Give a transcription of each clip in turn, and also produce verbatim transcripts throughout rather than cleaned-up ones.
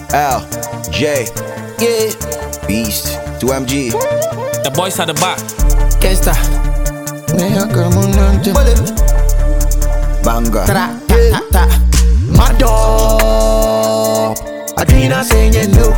L, J, yeah, Beast, two M G. The boys at the back. Gangsta. Banga. Ta ta ta. My dog. Adrena saying you know.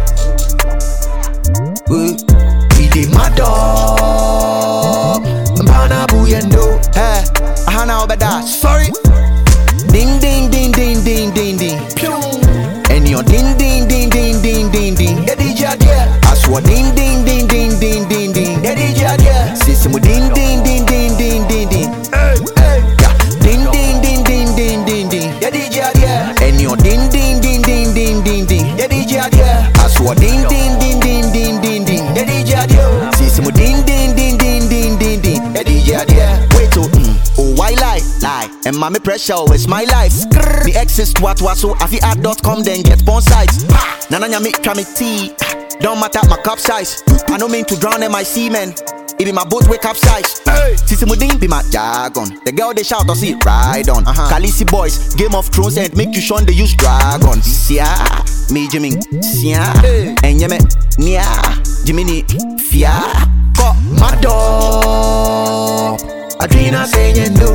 We did my dog. Mbana buyendo. Hey, Ahana obeda. Sorry. Ding ding ding ding ding ding ding. And your ding ding ding ding ding ding ding. The D J there. I swear ding ding ding ding ding ding ding. The D J there. System ding ding ding ding ding ding ding. Hey hey. Yeah. Ding ding ding ding ding ding ding. The D J there. And your ding ding ding ding ding ding ding. The D J there. I swear ding ding ding ding ding ding ding. The D J there. System ding ding ding ding ding ding ding. The D J there. Wait oh. Oh, why lie? Lie. And mommy pressure, it's my life. The exes what was so afi at dot com then get porn sites. Nana nyami tea. Don't matter my cup size. I don't mean to drown in my semen. It be my boat wake up size. Sisi Mudin be my jargon. The girl they shout or see ride on. Uh-huh. Khaleesi boys, Game of Thrones and make you shun they use dragons. Sia, me Jimmy, Sia, and Yeme, Nia, Jiminy, Fia. Got my dog. Adrena saying you know.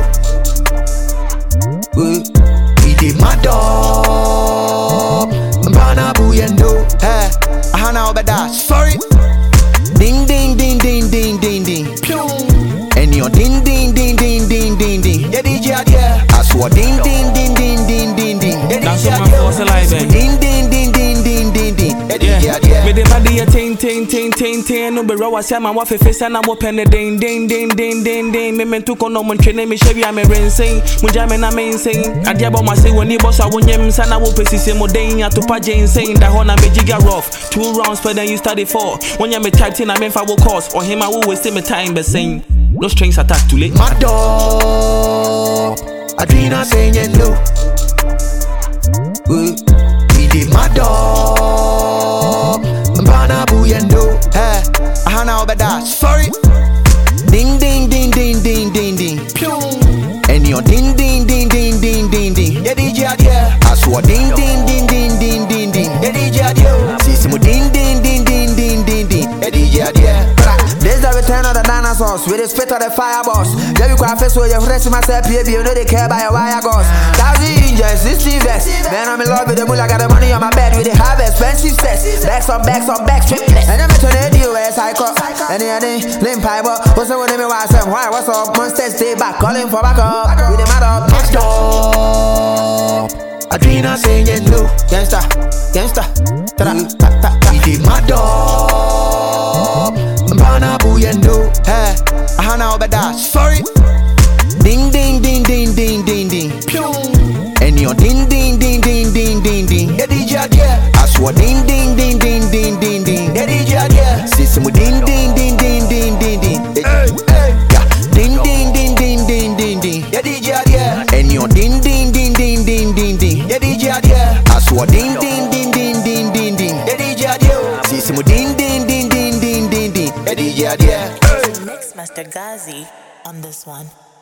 We did my dog. Mbana buyendo. Hey, Ahana obeda. Sorry. Ding ding ding ding ding ding ding. And your ding ding ding ding ding ding ding. The D J there. I swear ding ding ding ding ding ding ding. That's what my force alive. Ding ding ding ding ding ding ding. The D J there. Me the body a ting ting ting ting ting. No be raw say man wa fe face and I'm open the ding ding ding ding ding ding. Me men to kono mon trene me shebi am rinsing. Mo jame na me insane. Adia ba ma say woni boss a wonyem sa na wo pesise mo den ya to pa insane. Da hona me giga rough. Two rounds per then you study four. When you me type in I mean for will cause or him I will waste my time but saying no strings attached too late. My dog. Adrena saying you know. We, we did my dog. Mbana buyendo. Hey, Ahana obeda. Sorry. Ding ding ding ding ding ding ding. And your ding ding ding ding ding ding ding. The D J there. I swear ding ding ding ding ding ding ding. The D J there. System ding ding ding ding ding ding ding. The D J there. This the return of the dinosaurs with the spit of the fireballs. Yeah, you can face with your friends myself, baby. You know they care by your wire gauze. Thousand angels, sixteen vests. Man, I'm in love with the moon. I got the money on my bed with the have expensive sets. Backs on backs on backs, triplets. And I'm in the deal where it's high cut. And the other limp pipe up. What's up with me? Why some why? What's up? Monsters stay back, calling for backup. With the matter, my dog. Adrena saying you know. Gangsta, gangsta. We did my dog. Mbana buyendo. Hey, Ahana obeda. Sorry. Ding ding ding ding ding ding ding. And your ding ding ding ding ding ding ding. The D J there. I swear ding ding ding ding ding ding ding. The D J there. System ding ding ding ding ding ding ding. Hey, hey. Yeah. Ding ding ding ding ding ding ding. The D J there. And your ding ding ding ding ding ding ding. The D J there. I swear ding ding ding ding ding ding ding. The D J there. System ding ding ding ding ding ding ding. The D J there. Mix Master Gazi on this one.